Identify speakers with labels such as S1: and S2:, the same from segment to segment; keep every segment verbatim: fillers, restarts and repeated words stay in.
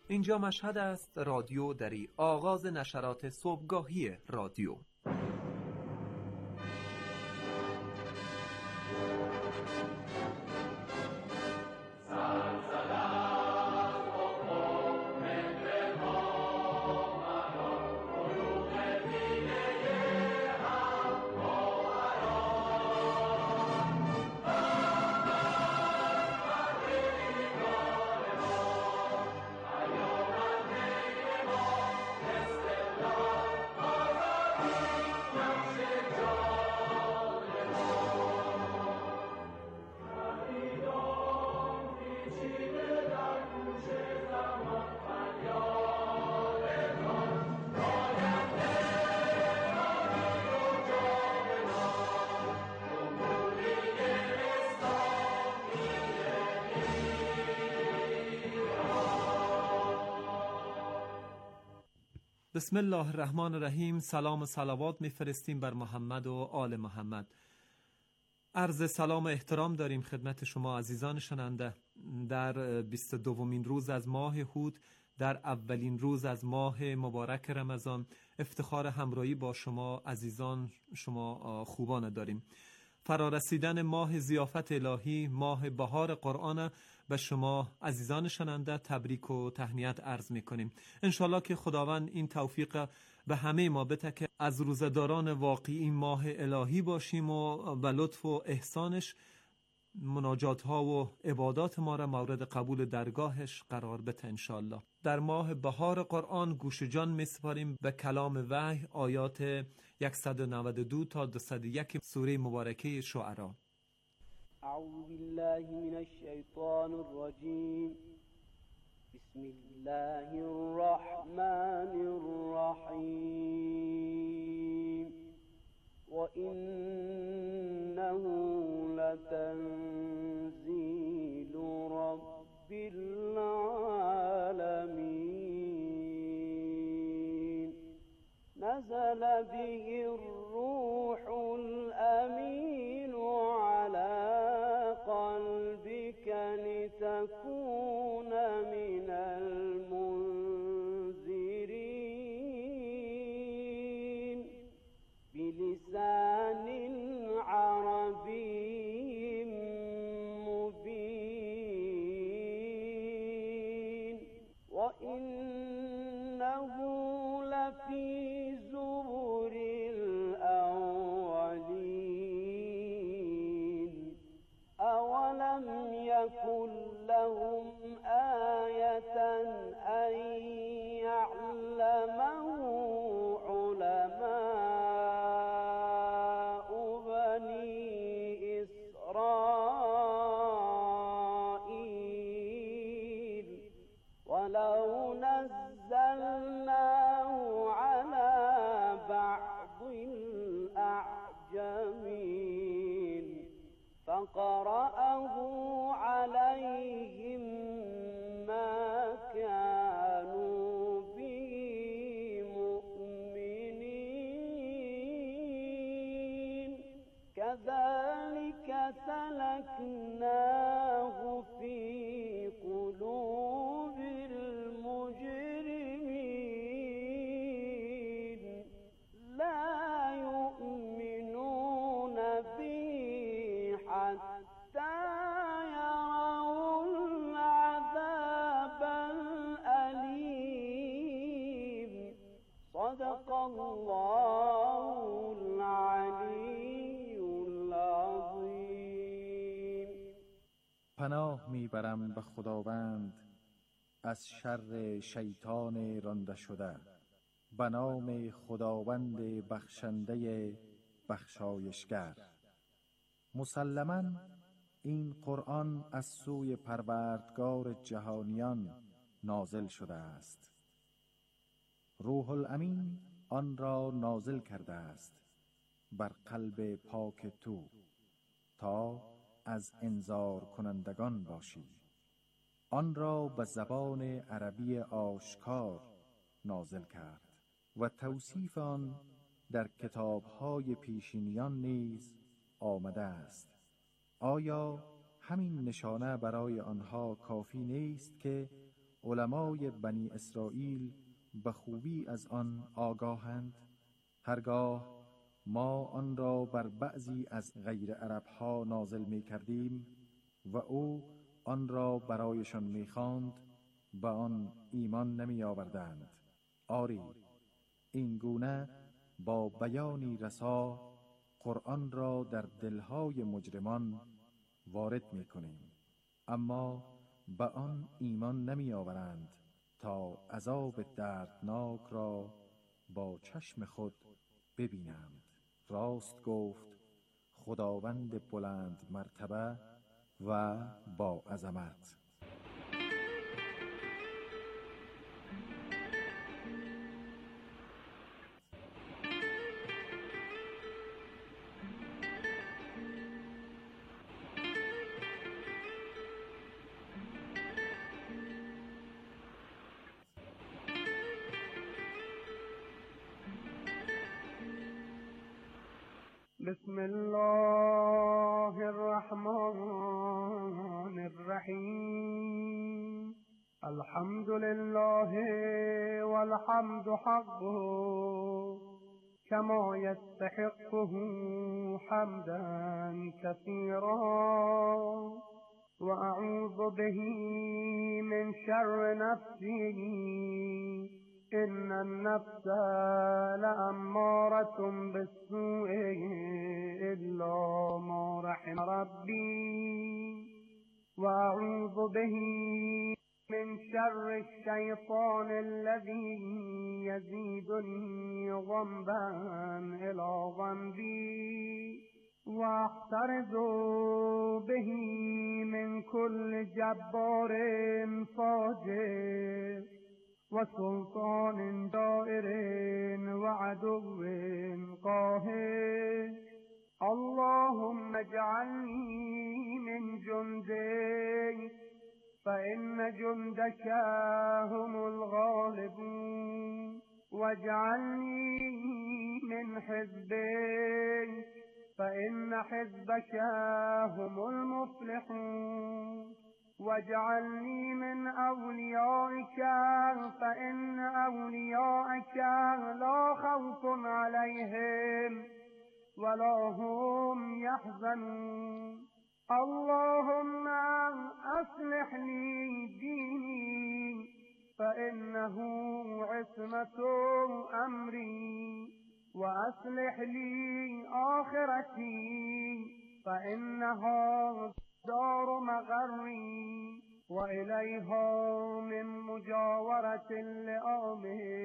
S1: اینجا مشهد است، رادیو دری، آغاز نشرات صبحگاهی رادیو. بسم الله الرحمن الرحیم. سلام و صلوات میفرستیم بر محمد و آل محمد. عرض سلام و احترام داریم خدمت شما عزیزان شنونده در بیست و دومین روز از ماه هود، در اولین روز از ماه مبارک رمضان. افتخار همراهی با شما عزیزان، شما خوبان داریم. فرارسیدن ماه ضیافت الهی، ماه بهار قرآن، به شما عزیزان شنونده تبریک و تهنیت عرض میکنیم. انشالله که خداوند این توفیق به همه ما بده که از روزداران واقعی این ماه الهی باشیم و به لطف و احسانش مناجات ها و عبادات ما را مورد قبول درگاهش قرار بده انشالله. در ماه بهار قرآن گوش جان میسپاریم به کلام وحی، آیات صد و نود و دو تا دویست و یک سوره مبارکه شعراء.
S2: اعوذ بالله من الشیطان الرجیم. بسم الله الرحمن الرحیم. وإنه لتنزيل رب العالمين. نزل به الروح الأمين على قلبك لتكون من المنذرين بلسان عربي مبين. وإنه لفي زبر الأولين. أولم يكن لهم آية أن يعلمه علماء بني إسرائيل. ولو نزلناه على بعض الأعجمين فقرأه عليهم ما كانوا به مؤمنين. كذلك سلكناه في قلوب المجرمين. لا يؤمنون به حتى يروا العذاب الأليم. صدق الله العلي العظيم.
S3: پناه میبرم به خداوند از شر شیطان رانده شده. به نام خداوند بخشنده بخشایشگر. مسلماً این قرآن از سوی پروردگار جهانیان نازل شده است. روح الامین آن را نازل کرده است بر قلب پاک تو تا از انذار کنندگان باشی. آن را به زبان عربی آشکار نازل کرد و توصیف آن در کتاب‌های پیشینیان نیز آمده است. آیا همین نشانه برای آنها کافی نیست که علمای بنی اسرائیل به خوبی از آن آگاهند. هرگاه ما آن را بر بعضی از غیر عربها نازل می کردیم و او آن را برایشان می خواند، به آن ایمان نمی آوردند. آری، این گونه با بیانی رسا قرآن را در دلهای مجرمان وارد می کنیم، اما به آن ایمان نمی آورند تا عذاب دردناک را با چشم خود ببینند. راست گفت خداوند بلند مرتبه و با عظمت.
S2: بسم الله الرحمن الرحیم. الحمد لله والحمد حقه كما يستحقه حمدا كثيرا وأعوذ به من شر نفسي إن النفس لأمارة بالسوء إلا ما رحم ربي وأعوذ به من شر الشيطان الذي يزيدني ذنبا إلى ذنبي واحترز به من كل جبار فاجر وسلطان جائر وعدو قاهر. اللهم اجعلني من جندك فإن جندك هم الغالبون واجعلني من حزبك فإن حزبك هم المفلحون واجعلني من أوليائك فإن أوليائك لا خوف عليهم ولا هم يحزنون. اللهم أصلح لي ديني فإنه عصمة أمري وأصلح لي آخرتي فإنها دار مغري وإليها من مجاورة اللئام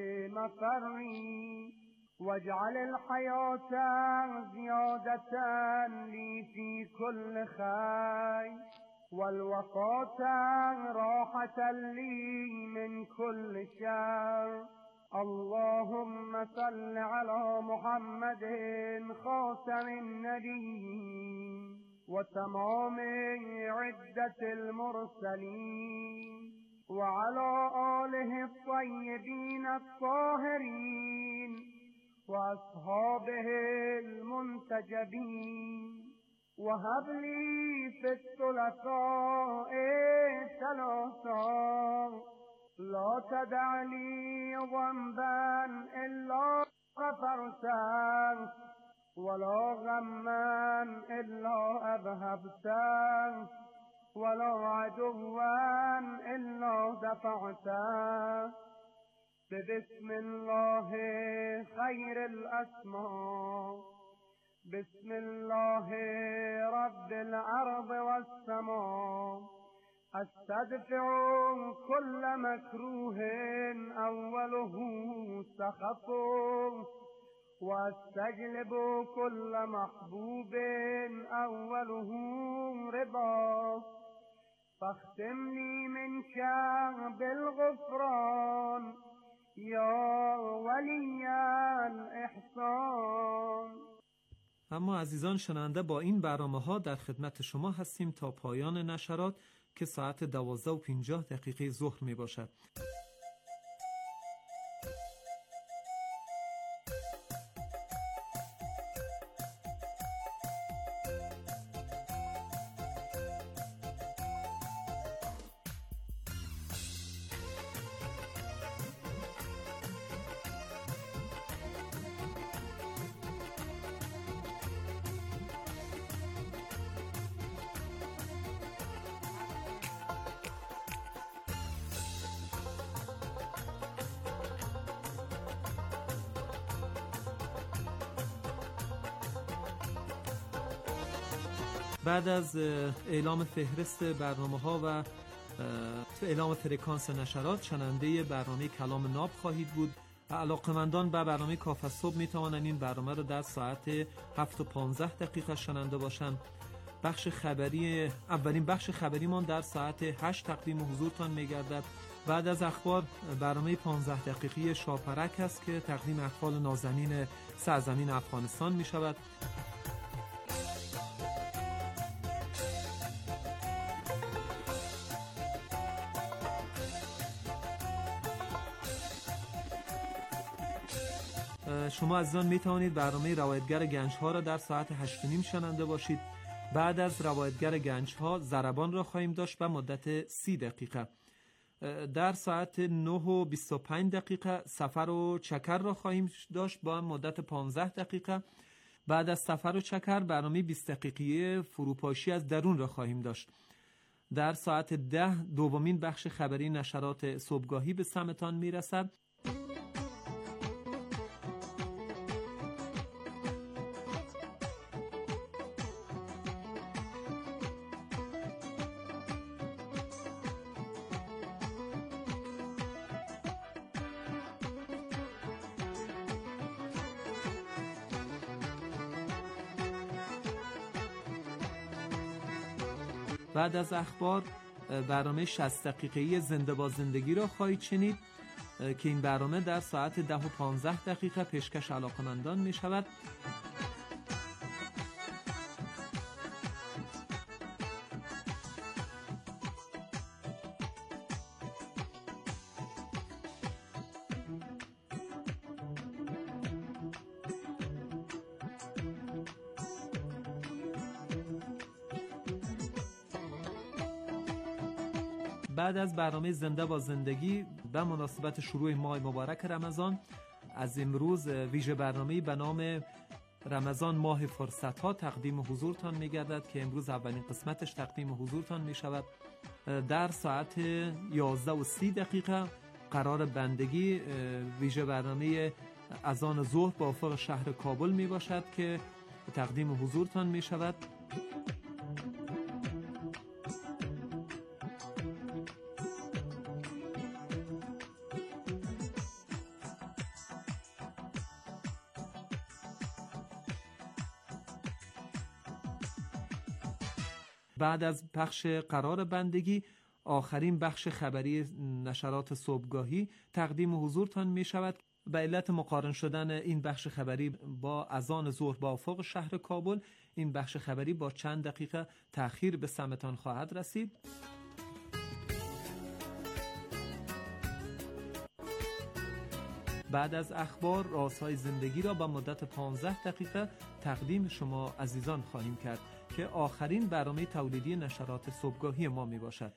S2: مفري واجعل الحياة زيادة لي في كل خير والوفاة راحة لي من كل شر. اللهم صل على محمد خاتم النبيين وتمام عدة المرسلين وعلى آله الطيبين الطاهرين وأصحابه المنتجبين. وهب لي في الثلاثاء ثلاثا لا تدع لي ذنبا إلا غفرته ولا غما إلا أذهبته ولا عدوا إلا دفعته. بسم الله خير الأسماء بسم الله رب الأرض والسماء استدفع كل مكروه أوله سخط واستجلب كل محبوب أوله رضا. فاختم لي منك بالغفران یا ولی الاحسان.
S1: اما عزیزان شنونده، با این برنامه ها در خدمت شما هستیم تا پایان نشرات که ساعت دوازده و پنجاه دقیقه ظهر می باشد. بعد از اعلام فهرست برنامه‌ها و اعلام فرکانس نشرات، شنونده برنامه کلام ناب خواهید بود. علاقه‌مندان به برنامه کاف صبح می توانند این برنامه را در ساعت هفت و پانزده دقیقه شنونده باشند. بخش خبری، اولین بخش خبریمان در ساعت هشت تقدیم حضورتان می گردد. بعد از اخبار برنامه پانزده دقیقی شاپرک است که تقدیم احوال نازنین سرزمین افغانستان می شود. شما عزیزان می توانید برنامه روایتگر گنج ها را در ساعت هشت و نیم شنونده باشید. بعد از روایتگر گنج ها ضربان را خواهیم داشت به مدت سی دقیقه. در ساعت نه و بیست و پنج دقیقه سفر و چکر را خواهیم داشت با مدت پانزده دقیقه. بعد از سفر و چکر برنامه بیست دقیقه فروپاشی از درون را خواهیم داشت. در ساعت ده دومین بخش خبری نشرات صبحگاهی به سمتان می رسد. بعد از اخبار برنامه شصت دقیقه‌ای زنده با زندگی را خواهید شنید که این برنامه در ساعت ده و پانزده دقیقه پیشکش علاقه‌مندان می شود. بعد از برنامه زنده با زندگی به مناسبت شروع ماه مبارک رمضان، از امروز ویژه برنامه‌ای به نام رمضان ماه فرصت ها تقدیم حضورتان می گردد که امروز اولین قسمتش تقدیم حضورتان می شود. در ساعت یازده و سی دقیقه قرار بندگی ویژه برنامه اذان ظهر با افق شهر کابل می باشد که تقدیم حضورتان می شود. بعد از پخش قرار بندگی آخرین بخش خبری نشرات صبحگاهی تقدیم حضورتان می شود. به علت مقارن شدن این بخش خبری با اذان ظهر با افق شهر کابل، این بخش خبری با چند دقیقه تأخیر به سمتان خواهد رسید. بعد از اخبار رازهای زندگی را با مدت پانزده دقیقه تقدیم شما عزیزان خواهیم کرد که آخرین برنامه تولیدی نشرات صبحگاهی ما می باشد.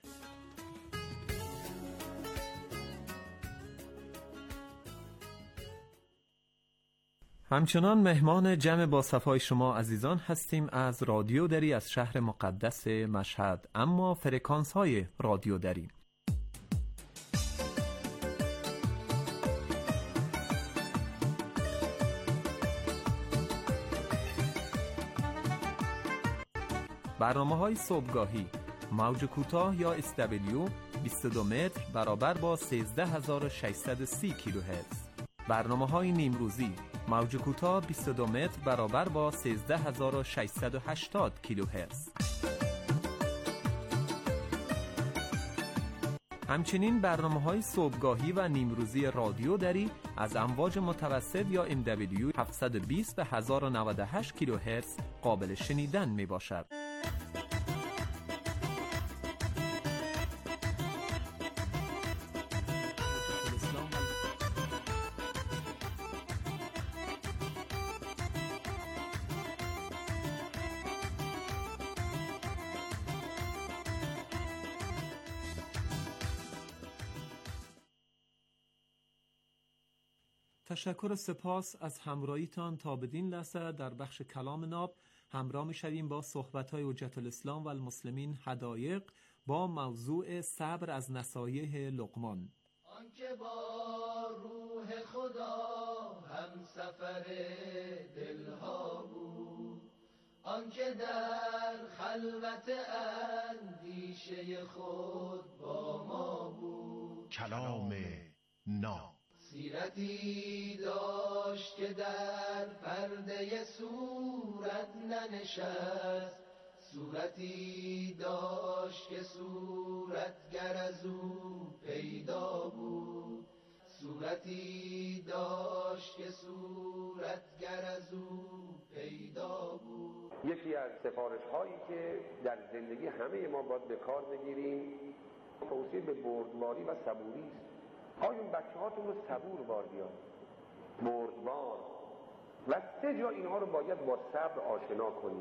S1: همچنان مهمان جمع با صفای شما عزیزان هستیم از رادیو دری از شهر مقدس مشهد، اما فرکانس های رادیو دری. برنامه های صبحگاهی موج کوتاه یا اس دبلیو بیست و دو متر برابر با سیزده هزار و ششصد و سی کیلوهرتز. برنامه های نیمروزی موج کوتاه بیست و دو متر برابر با سیزده هزار و ششصد و هشتاد کیلوهرتز. همچنین برنامه های صبحگاهی و نیمروزی رادیو دری از امواج متوسط یا ام دبلیو هفتصد و بیست به هزار و نود و هشت کیلوهرتز قابل شنیدن می باشد. تشکر و سپاس از همراهیتان. تا بدین لحظه در بخش کلام ناب همراه می‌شویم با صحبت‌های حجت الاسلام و المسلمین حدایق با موضوع صبر از نصایح لقمان.
S4: آنکه با روح خدا هم سفر دلها بود، آنکه در خلوت اندیشه خود با ما بود.
S5: کلام ناب.
S4: سیرتی داشت که در پرده صورت ننشست، صورتی داشت که صورتگر از او پیدا بود، صورتی داشت که صورتگر از او پیدا بود.
S6: یکی از سفارش هایی که در زندگی همه ما باید به کار بگیریم توصیه به بردباری و صبوری است. آیا بچه هاتون رو صبور بار بیاد، بردبار، و سه جا اینها رو باید با صبر آشنا کنید.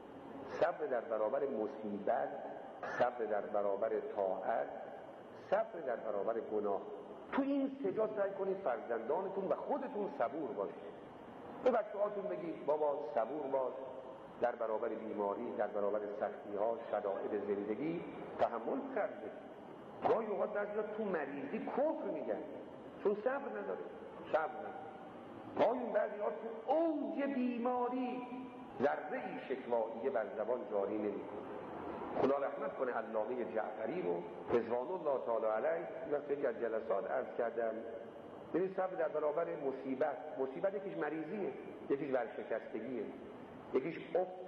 S6: صبر در برابر مصیبت، صبر در برابر طاعت، صبر در برابر گناه. تو این سه جا سعی کنید فرزندانتون و خودتون صبور باشید. به بچه هاتون بگید بابا صبور باش، در برابر بیماری، در برابر سختی ها، شدائد زندگی تحمل کرده. گاهی اوقات بعضیا تو مریضی کفر میگن چون صبر نداره، صبر نداره. گاهی بعضیا تو اوج بیماری ذره ای شکواییه بر زبان جاری نمیکنه. خدا رحمت کنه علامه جعفری رو رضوان الله تعالی علیه وقتی از جلسات عرض کردم، ببین صبر در برابر مصیبت، مصیبت یکیش مریضیه، یکیش ورشکستگیه، یکیش افت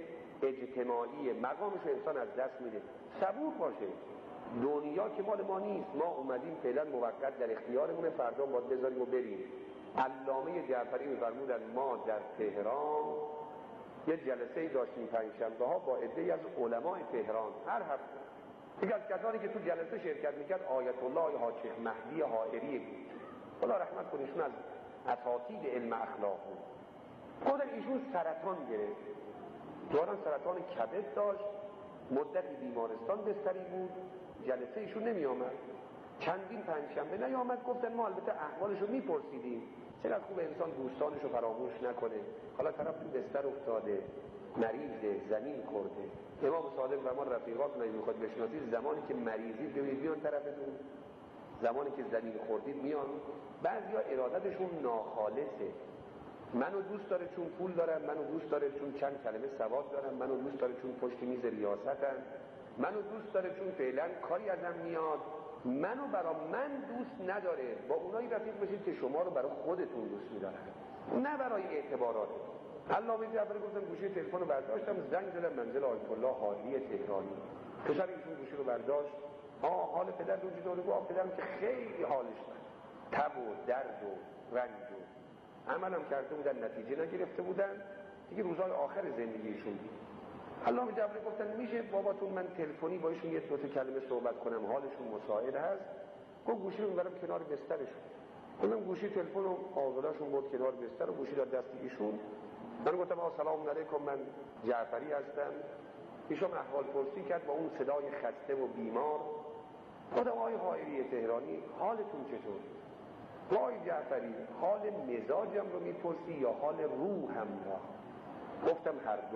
S6: اجتماعی، مقامش انسان از دست میده. صبور باشه. دنیا که مال ما نیست، ما اومدیم فعلا موقت در اختیارمونه، فردا باید بذاریم و بریم. علامه جعفری می‌فرمودن ما در تهران یه جلسه داشتیم پنجشنبه ها با عده‌ای از علمای تهران. هر هفته یکی از کسانی که تو جلسه شرکت میکرد آیت الله حاج مهدی حائری بود. خدا رحمت کنه، ایشون از اساتید علم اخلاق بود. خودش ایشون سرطان گرفت، دوران سرطان کبد داشت، مدتی بیمارستان بستری بود، جلسه ایشون نمی آمد، چندین پنجشنبه نیامد. گفتن ما البته احوالشو میپرسیدیم، چقدر خوب انسان دوستانشو فراموش نکنه. حالا طرف تو بستر افتاده، مریضه، زمین خورده. امام صادق فرمان رفیقاتون اگه میخواد بشناسید زمانی که مریضی ببینید میان طرفتون، زمانی که زمین خوردید میان. بعضیا ارادتشون ناخالصه، منو دوست داره چون پول دارم، منو دوست داره چون چند کلمه سواد دارم، منو دوست داره چون پشت میز ریاستم، منو دوست داره چون فعلا کاری ازم میاد، منو برا من دوست نداره. با اونایی رفیق بشید که شما رو برای خودتون دوست میدارن، نه برای اعتبارات. علامه جعفری گفتم گوشی تلفن رو برداشتم، زنگ زدم منزل آیت الله حادی تهرانی. پسر ایشون گوشی رو برداشت، آه حال پدر رو چطوره؟ گفت پدرم که خیلی حالش بد، تب و درد و رنج و عملم کرده بودن نتیجه نگرفته بودن دیگه، روزهای آخر زندگیشون بود. علامه جعفری گفتن میشه باباتون من تلفنی با ایشون یه دو تا کلمه صحبت کنم، حالشون مساعد هست؟ گفت گوشی رو میبرم کنار بسترشون. گفتم گوشی تلفن رو آغلاشون بود کنار بستر و گوشی داد دست ایشون. من گفتم سلام علیکم، من جعفری هستم. ایشون احوال پرسی کرد با اون صدای خسته و بیمار. گفتم آقای حائری تهرانی حالتون چطور؟ آقای جعفری حال مزاجم رو میپرسی یا حال روحم را؟ گفتم هر دو.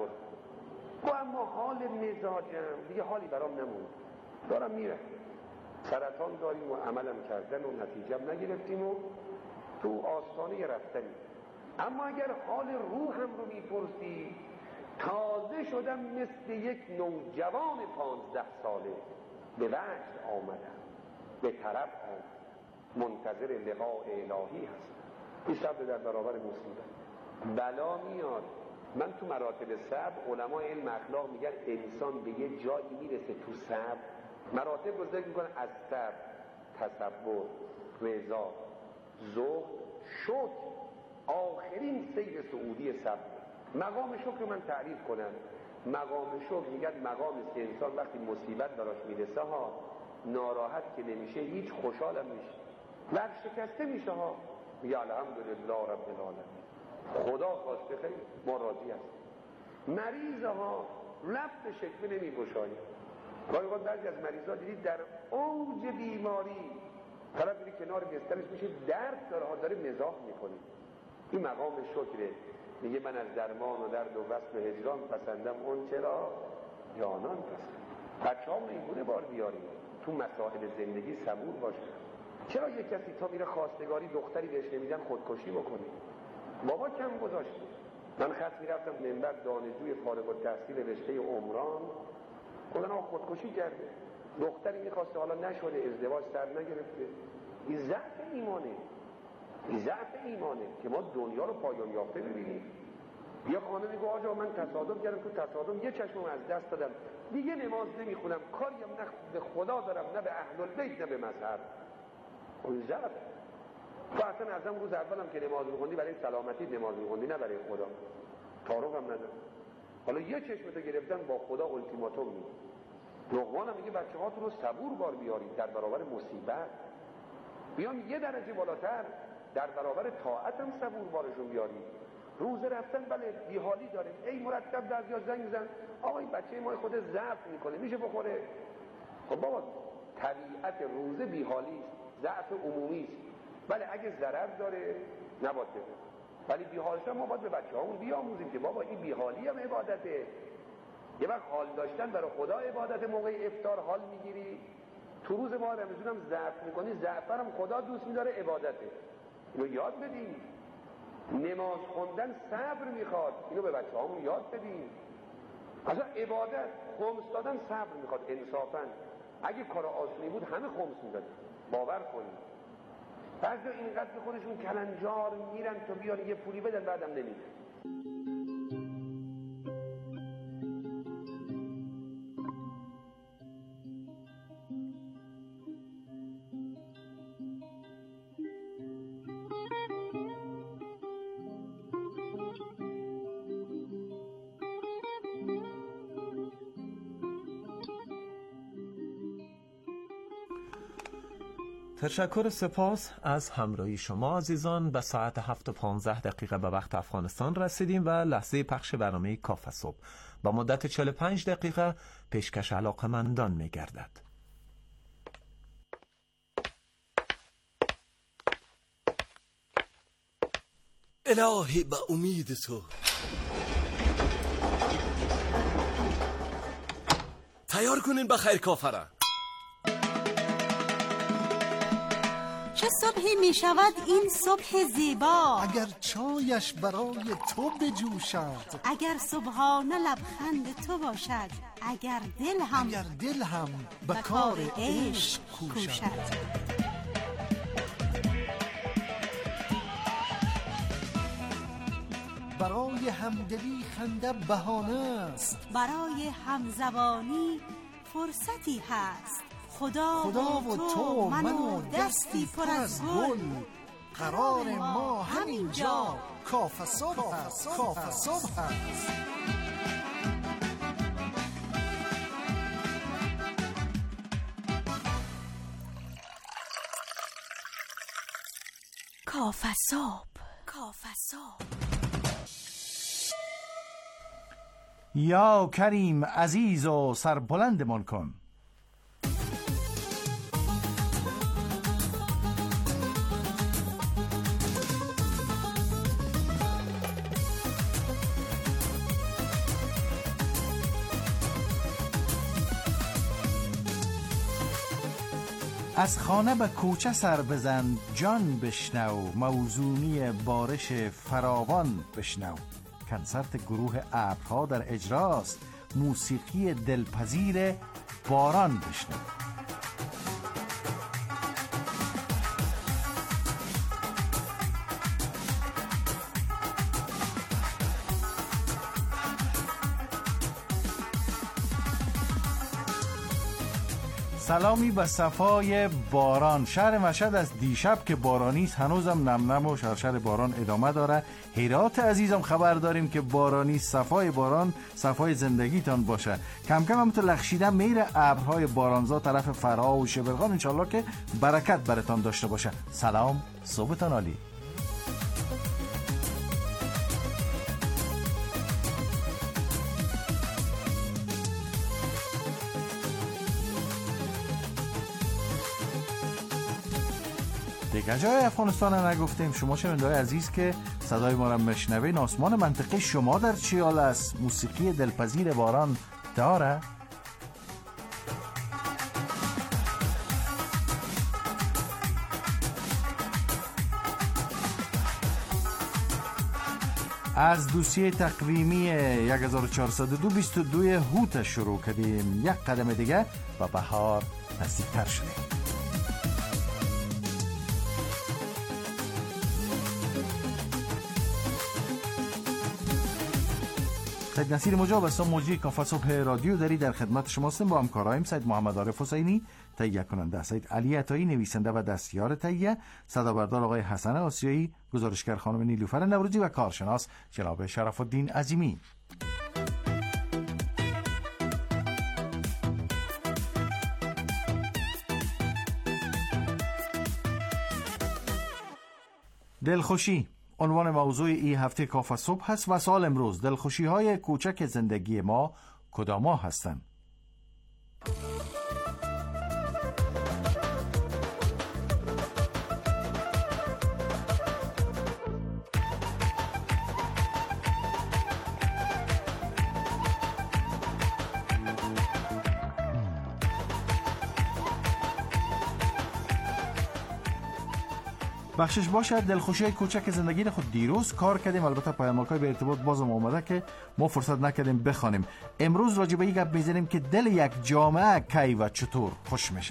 S6: و اما حال مزاجم دیگه حالی برام نموند، دارم میره، سرطان داریم و عملم کردن و نتیجم نگرفتیم و تو آستانه رفتنی. اما اگر حال روحم رو میپرسی، تازه شدم مثل یک نوجوان پانزده ساله، به وجد آمدم، به طرف آمدم، منتظر لقاء الهی هستم. این صبر در برابر مصیبت. بلا میاد. من تو مراتب صبر، علمای علم اخلاق میگن انسان به یه جایی میرسه تو صبر، مراتب رو ذکر میکنن از صبر، تصبر، رضا، زهد، شکر. آخرین سیر سعودی صبر. مقام شکر من تعریف کنم. مقام شکر میگن مقامی است که انسان وقتی مصیبت براش میرسه ها، ناراحت که نمیشه، هیچ خوشحالم میشه، ورشکسته میشه ها، میگه الحمدلله رب العالمین، خدا خواسته خیلی ما راضی هستیم. مریض ها لب به شکوه نمی گشاید. گاهی اوقات بعضی از مریضا دیدید در اوج بیماری طرف میره کنار بسترش میشه درد داره ها، داره مزاح میکنه. این مقام شکره. میگه من از درمان و درد و وصل و هجران پسندم اون چرا جانان پسند. بچه ها اینگونه بار بیاریم تو مسائل زندگی صبور باشه. چرا یک کسی تا میره خواستگاری دختری بهش نمیدن خودکشی بکنه؟ بابا کم گذاشته، من خط میرفتم منبر دانشجوی فارغ التحصیل رشته عمران، گفتن آقا خودکشی کرده، دختری میخواسته حالا نشده، ازدواج سر نگرفته. این ضعف ایمانه، این ضعف ایمانه که ما دنیا رو پایان یافته ببینیم. یا خانه میگه آقا من تصادف کردم، تو تصادف یه چشمم از دست دادم، دیگه نماز نمیخونم، کاریم نه به خدا دارم نه به اهل البیت نه به مذهب. اون ضعف. تو اصلا از اون روز اولم که نماز میخوندی برای سلامتی نماز میخوندی، نه برای خدا. تعارف هم نداره. حالا یه چشمتو گرفتن با خدا التیماتوم میدن. لقمان هم میگه بچه هاتون رو صبور بار بیارید در برابر مصیبت. بیان یه درجه بالاتر در برابر طاعت هم صبور بارشون بیارید. روزه رفتن بله بیحالی داریم، ای مرتب در یا زنگ زن آقا این بچه ما خود ضعف میکنه میشه بخوره. خب بابا طبیعت روزه بیحالی است، ضعف عمومی است. بله اگه ضرر داره نباید بده، ولی بیحالش ما باید به بچه‌هامون بیاموزیم که بابا این بیحالی هم عبادته. یه وقت حال داشتن برای خدا عبادت، موقع افطار حال میگیری، تو روز ما رمضان هم ضعف میکنی، ضعف هم خدا دوست میداره عبادته. اینو یاد بدیم. نماز خوندن صبر میخواد، اینو به بچه‌هامون یاد بدیم. اصلا عبادت خمس دادن صبر میخواد انصافا. اگه کار آسونی بود همه خمس میدادن، باور کنید. بعضی اینقدر به خودشون کلنجار میرن تو بیان یه پولی بدن بعدم نمیدن.
S1: تشکر، سپاس از همراهی شما عزیزان. به ساعت هفت و پانزده دقیقه به وقت افغانستان رسیدیم و لحظه پخش برنامه کافه صبح با مدت چهل و پنج دقیقه پیشکش علاقمندان می گردد.
S7: الهی به امید تو. تیار کنین بخیر کافره.
S8: چه صبحی می شود این صبح زیبا،
S9: اگر چایش برای تو بجوشد،
S8: اگر صبحانه لبخند تو باشد، اگر دل هم
S9: اگر دل هم به کار عشق کوشد. برای همدلی خنده بهانه است،
S8: برای همزبانی فرصتی هست. خدا,
S9: خدا و تو من و دستی پر از گل، قرار ما همین جا کافه صبح هست. کافه صبح هست.
S8: کافه صبح. کافه صبح.
S3: یا کریم عزیز و سربلندمان کن. از خانه به کوچه سر بزن جان بشنو، موزونی بارش فراوان بشنو. کنسرت گروه ابرها در اجراست، موسیقی دلپذیر باران بشنو. سلامی به صفای باران. شهر مشهد از دیشب که بارانی است، هنوزم نم نم و شرشر باران ادامه داره. هرات عزیزم خبر داریم که بارانی، صفای باران صفای زندگیتان باشه. کم کم هم تو لخشیدن میره ابرهای بارانزا طرف فرها و شبرغان، انشالله که برکت برتان داشته باشه. سلام، صبحتان عالی. دیگه جای افغانستان رو نگفتیم. شما شنونده‌های عزیز که صدای ما رو مشنوین، آسمان منطقه شما در چه حال است؟ موسیقی دلپذیر باران داره؟ از دوسیه تقویمی هزار و چهارصد و دو بیست و دو هوت شروع کردیم. یک قدم دیگه و بهار نزدیکتر شده. سید نصیر مجاب هستم، مجری کافه صبح رادیو دری در خدمت شما هستم. با همکارایم سید محمد عارف حسینی تهیه کننده، سید علی عطایی نویسنده و دستیار تهیه، صدابردار آقای حسن آسیایی، گزارشگر خانم نیلوفر نوروزی و کارشناس جناب شرف الدین عظیمی. دلخوشی عنوان موضوع این هفته کافه صبح هست و سال امروز دلخوشی های کوچک زندگی ما کدام هستند؟ بخشش باشد دلخوشی کوچک زندگی خود دیروز کار کردیم. البته پیامک‌های به ارتباط بازم اومده که ما فرصت نکردیم بخوانیم. امروز راجع به این گپ می‌زنیم که دل یک جامعه کی و چطور خوش میشه.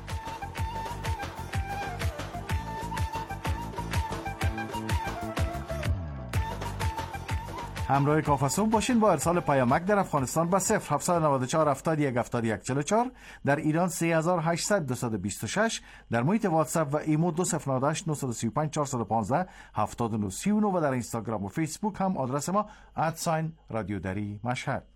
S3: همراه کافه صبح باشین با ارسال پیامک در افغانستان با صفر هفت نه چهار هفتاد و یک هفتاد و یک چهل و چهار، در ایران سه هزار و هشتصد دویست و بیست و شش، در محیط واتساپ و ایمو دو صفر نه هشت نه سه پنج چهار یک پنج هفتاد و نه سی و نه و در اینستاگرام و فیسبوک هم آدرس ما ادساین رادیو دری مشهد.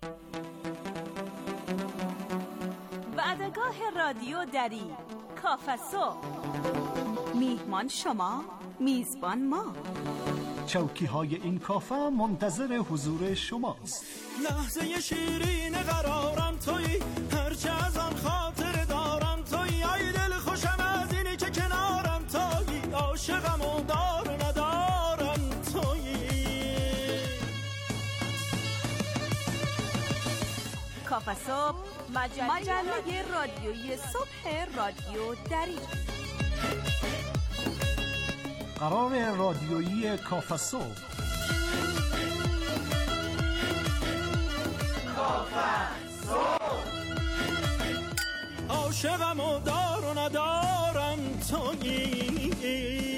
S8: وعدگاه رادیو دری کافه صبح، میهمان شما، میزبان ما.
S9: چوکی های این کافه منتظر حضور شماست.
S10: لحظه شیرین قرارم تویی، هرچه از آن خاطر دارم تویی، ای دل خوشم از اینی که کنارم تویی، عاشقم و دار ندارم تویی.
S8: کافه صبح، مجله, مجله رادیویی صبح رادیو دری.
S9: قرار رادیویی کافه صبح.
S10: کافه صبح، عاشقم و دار و ندارم تویی.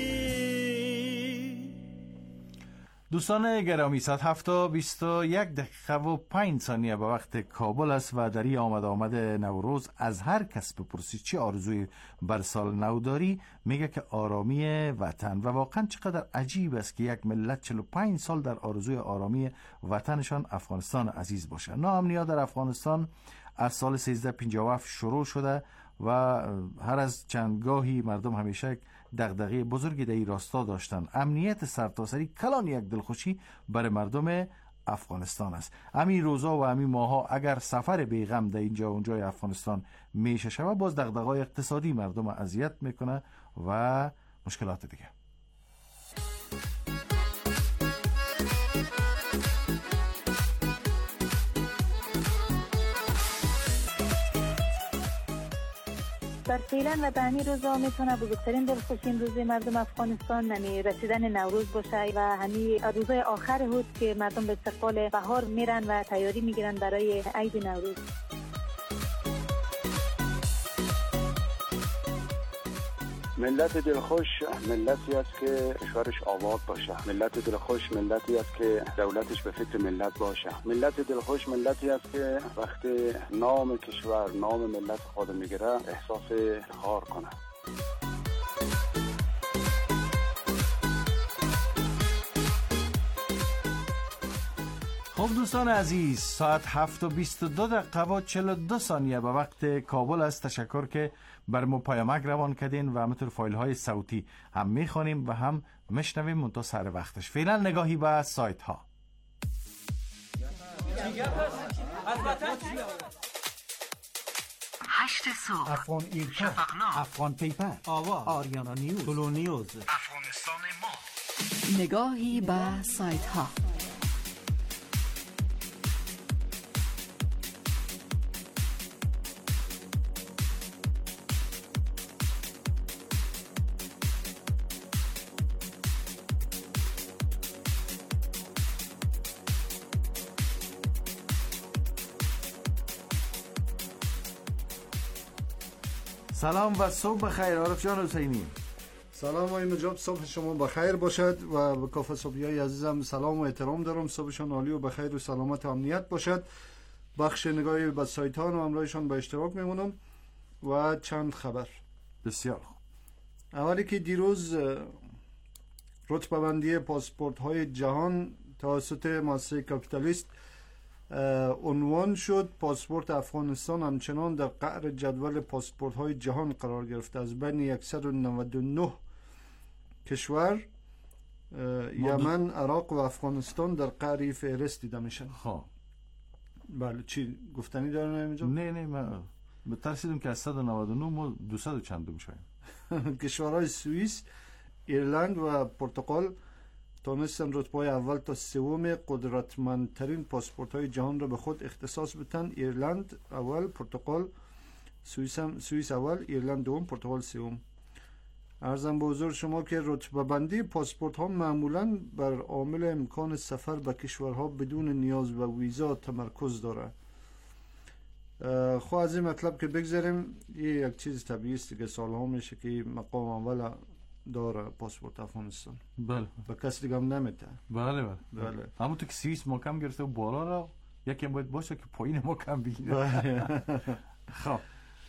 S3: دوستان گرامی، ساعت هفت و بیست و یک دقیقه و پنج ثانیه به وقت کابل است و در این آمد آمد نوروز از هر کس بپرسید چه آرزوی بر سال نو داری، میگه که آرامی وطن. و واقعا چقدر عجیب است که یک ملت چهل و پنج سال در آرزوی آرامی وطنشان افغانستان عزیز باشه. ناامنی‌ها در افغانستان از سال سیزده پنجاه و هفت شروع شده و هر از چندگاهی مردم همیشه دغدغه بزرگی در این راستا داشتن. امنیت سرتاسری کلان یک دلخوشی برای مردم افغانستان است. همین روزا و همین ماها اگر سفر بیغم در اینجا و اونجای افغانستان میشه شود، باز دغدغه‌های اقتصادی مردم اذیت میکنه و مشکلات دیگه.
S11: در فعلا و به همین روزا میتونه بزرگترین دلخوشی امروز مردم افغانستان نمی رسیدن نوروز باشه و همین روزای آخر هود که مردم به استقبال بهار میرن و تیاری میگیرن برای عید نوروز.
S12: ملت دلخوش ملتی است که کشورش آباد باشه. ملت دلخوش ملتی است که دولتش به فکر ملت باشه. ملت دلخوش ملتی است که وقتی نام کشور، نام ملت خود میگیره احساس افتخار کنه.
S3: خب دوستان عزیز، ساعت هفت و بیست و دو دقیقه و چهل و دو ثانیه به وقت کابل است. تشکر که بر ما پیامک روان کردین و همینطور فایل های صوتی هم میخوانیم و هم میشنویم منتها سر وقتش. فعلا نگاهی به سایت ها.
S13: هشت صبح،
S9: افغان ایرکا،
S13: شفقنامه،
S9: افغان پیپر،
S1: آواز،
S9: آریانا نیوز،
S1: طلو نیوز،
S13: افغانستان ما.
S8: نگاهی به سایت ها.
S14: سلام و صبح بخیر عارف جان حسینی.
S15: سلام آقای مجاب، صبح شما بخیر باشد و به کافه صبحیای عزیزم سلام و احترام دارم. صبحشان عالی و بخیر و سلامت و امنیت باشد. بخش نگاهی به سایتان و همراهشان به اشتراک میمونم و چند خبر.
S14: بسیار خوب.
S15: اولی که دیروز رتبه بندی پاسپورت های جهان توسط مؤسسه کاپیتالیست عنوان شد. پاسپورت افغانستان همچنان در قعر جدول پاسپورت های جهان قرار گرفته. از بین صد و نود و نه کشور یمن، عراق و افغانستان در قعر فهرست دیده میشن.
S14: خب
S15: بله، چی گفتنی دارن اینجا؟
S14: نه نه من ترسیدم که از صد و نود و نه ما دویست و چندم شویم.
S15: کشورهای سوئیس، ایرلند و پرتغال تونستن رتبه اول تا سوم قدرتمندترین پاسپورت های جهان را به خود اختصاص بدن. ایرلند اول، پرتغال، سوئیس هم سوئیس اول، ایرلند دوم، پرتغال سوم. عرضم به حضور شما که رتبه بندی پاسپورت ها معمولاً بر عامل امکان سفر به کشورها بدون نیاز به ویزا تمرکز داره. خب از این مطلب که بگذاریم، یه یک چیز طبیعی است که سالها میشه که مقام اول داره پاسپورت افغانستان.
S14: بله.
S15: به کسی دیگه هم نمیده.
S14: بله بله.
S15: بله.
S14: اما تو که سوئیس ما کم گرفته و بالا را یکی هم باید باشه که پایین ما کم بگیره.
S15: بله. خب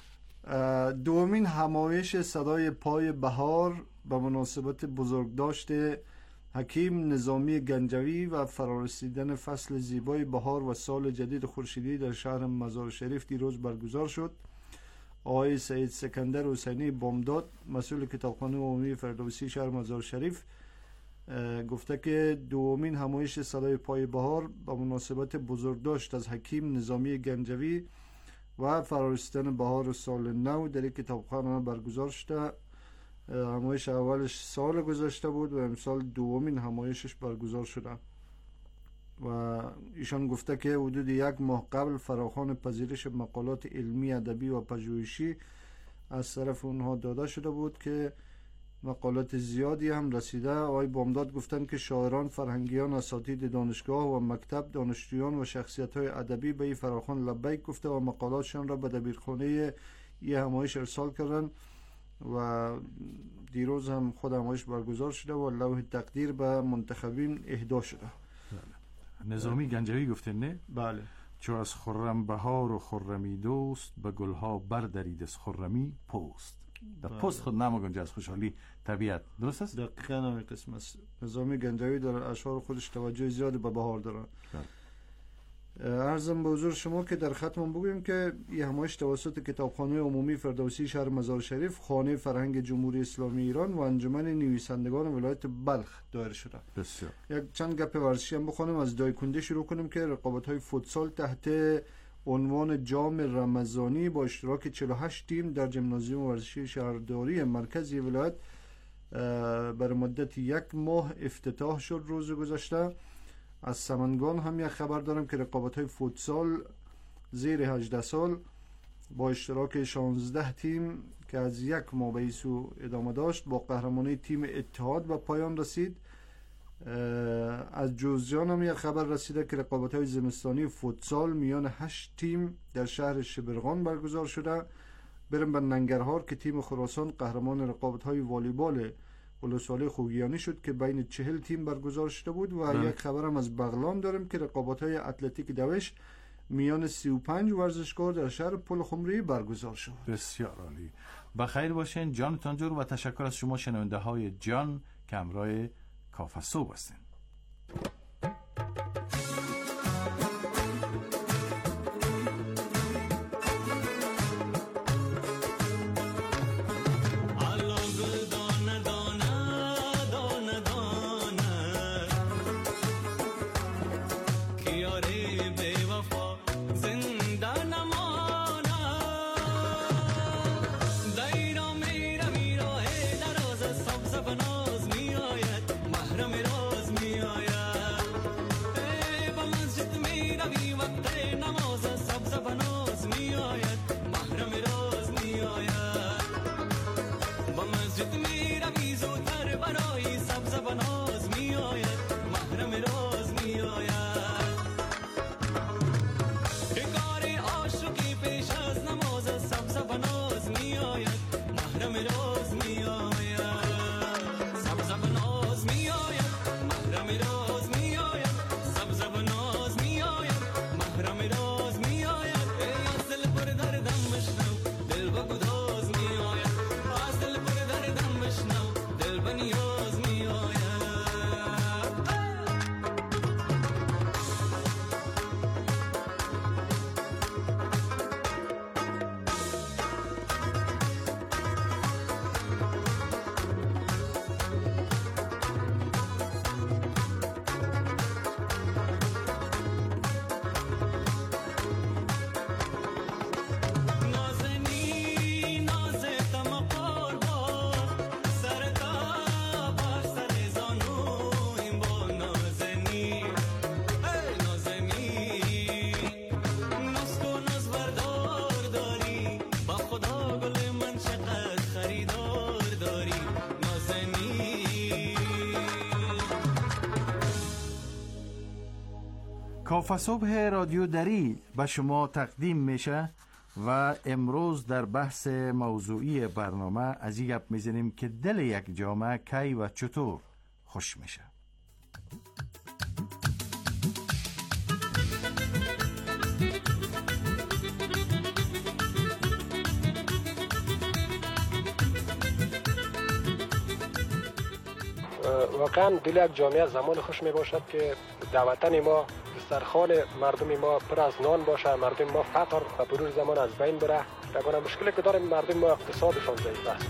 S15: دومین همایش صدای پای بهار به مناسبت بزرگداشت حکیم نظامی گنجوی و فرارسیدن فصل زیبای بهار و سال جدید خورشیدی در شهر مزار شریف دیروز برگزار شد. آقای سید سکندر حسینی بامداد، مسئول کتابخانه عمومی فردوسی شهر مزار شریف، گفته که دومین همایش صدای پای بهار به مناسبت بزرگداشت از حکیم نظامی گنجوی و فرارسیدن بهار سال نو در یک کتابخانه برگزار شده. همایش اولش سال گذشته بود و امسال دومین همایشش برگزار شده و ایشان گفته که حدود یک ماه قبل فراخوان پذیرش مقالات علمی، ادبی و پژوهشی از طرف اونها داده شده بود که مقالات زیادی هم رسیده. آقای بامداد گفتن که شاعران، فرهنگیان، اساتید دانشگاه و مکتب، دانشجویان و شخصیت‌های ادبی به این فراخوان لبیک گفته و مقالاتشان را به دبیرخانه این همایش ارسال کردن و دیروز هم خود همایش برگزار شده و لوح تقدیر به منتخبین اهدا شده.
S14: نظامی گنجوی گفته نه؟
S15: بله.
S14: چو از خرم بهار و خرمی دوست، به گلها بردرید از خرمی پوست. در پوست خود نام گنجه از خوشحالی طبیعت. درست است؟
S15: دقیقاً همین قسم است. نظامی گنجوی در اشعار خودش توجه زیادی به بهار داره. عرضم به حضور شما که در ختم بگویم که این همایش توسط کتابخانه عمومی فردوسی شهر مزار شریف، خانه فرهنگ جمهوری اسلامی ایران و انجمن نویسندگان ولایت بلخ دایر شده.
S14: بسیار.
S15: یک چند گپ ورزشی هم بخونیم. از دایکنده شروع کنیم که رقابت‌های فوتسال تحت عنوان جام رمضانی با اشتراک چهل و هشت تیم در ژیمنازیوم ورزشی شهرداری مرکزی ولایت بر مدت یک ماه افتتاح شد روز گذشته. از سمنگان هم یک خبر دارم که رقابت‌های فوتسال زیر هجده سال با اشتراک شانزده تیم که از یک ماه به سو ادامه داشت با قهرمانی تیم اتحاد به پایان رسید. از جوزجان هم یک خبر رسیده که رقابت‌های زمستانی فوتسال میان هشت تیم در شهر شبرغان برگزار شده. بریم به ننگرهار که تیم خراسان قهرمان رقابت‌های والیبال ولسوالی خوگیانی شد که بین چهل تیم برگزار شده بود و ده. یک خبرم از بغلان داریم که رقابت‌های اتلتیک دوش میان سی و پنج ورزشکار در شهر پلخمری برگزار شد.
S14: بسیار عالی. بخیر باشین جانتان جور و تشکر از شما شنونده های جان که همراه کافه صبح هستین.
S10: محرم راز
S14: کافه صبح رادیو دری به شما تقدیم میشه و امروز در بحث موضوعی برنامه از این گپ میزنیم که دل یک جامعه کی و چطور خوش میشه.
S16: واقعا دل یک جامعه زمان خوش می باشد که در وطن ما دسترخوان مردم ما پر از نان باشه، مردم ما فقر و برور زمان از بین بره. یگانه مشکلی که داریم مردم ما اقتصادشان ضعیف است.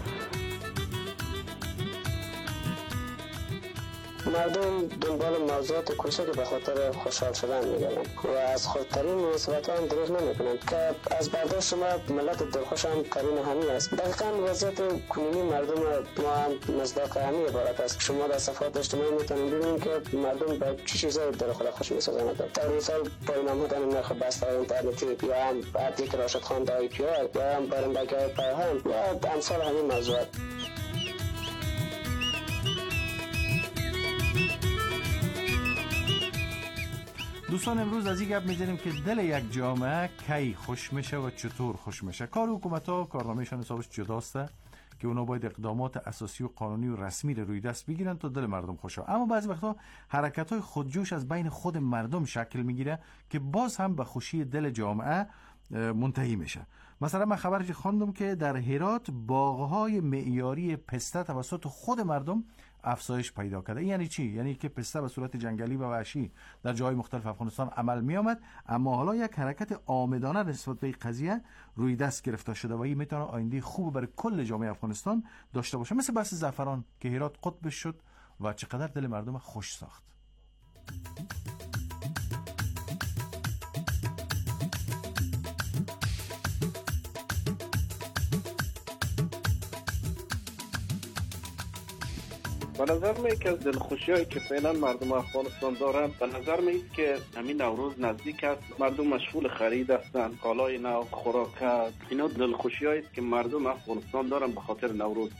S17: مردم دنبال موضوعات کوچکی به خاطر خوشحال شدن میگردن و از خودترین مناسبت ها هم دریغ نمیکنند که از برداشت شما ملت دلخوش هم قرین همی است. دقیقا وضعیت کنونی مردم ما هم مصداق همی عبارت است. شما در صفحات اجتماعی میتونید ببینید که مردم به چه چیزای دل خود خوش میسازند. در مثال پایینام بودن نرخ بسته اینترنتی یا هم عدی که راشد خان در آی پی آر یا هم بارندگی های پایه‌ام و امثال همین موضوعات.
S14: دوستان امروز از این گپ می‌زنیم که دل یک جامعه کی خوش میشه و چطور خوش میشه. کار حکومت‌ها کارنامه‌شان حسابش جداست که اونا باید اقدامات اساسی و قانونی و رسمی رو روی دست بگیرن تا دل مردم خوشه. اما بعضی وقتا حرکت‌های خودجوش از بین خود مردم شکل میگیره که باز هم به خوشی دل جامعه منتهی میشه. مثلا من خبرش خواندم که در هرات باغ‌های معیاری پسته توسط خود مردم افزایش پیدا کرده. یعنی چی؟ یعنی که پسته به صورت جنگلی و وحشی در جای مختلف افغانستان عمل می آمد، اما حالا یک حرکت عامدانه نسبت به این قضیه روی دست گرفته شده و این میتونه آینده خوب برای کل جامعه افغانستان داشته باشه. مثل بحث زعفران که هرات قطبش شد و چقدر دل مردم خوش ساخت.
S18: به نظر می که از دلخوشی هایی که فعلا مردم افغانستان دارند، به نظر می که همین نوروز نزدیک است، مردم مشغول خرید هستند، کالای نو، خوراک، اینا دلخوشی هایی که مردم افغانستان دارند به خاطر نوروز.